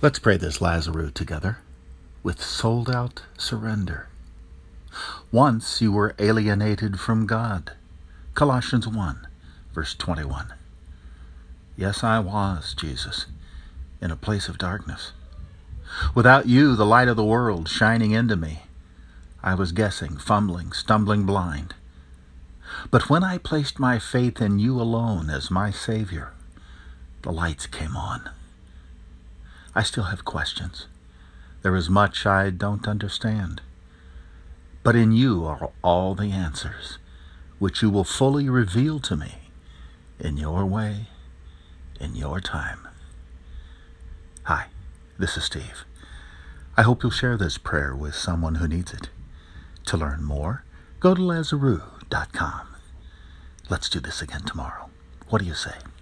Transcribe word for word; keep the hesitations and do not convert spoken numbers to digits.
Let's pray this Lazarus together with sold-out surrender. Once you were alienated from God. Colossians one, verse twenty-one. Yes, I was, Jesus, in a place of darkness. Without you, the light of the world, shining into me, I was guessing, fumbling, stumbling blind. But when I placed my faith in you alone as my Savior, the lights came on. I still have questions. There is much I don't understand. But in you are all the answers, which you will fully reveal to me in your way, in your time. Hi, this is Steve. I hope you'll share this prayer with someone who needs it. To learn more, go to Lazarus dot com. Let's do this again tomorrow. What do you say?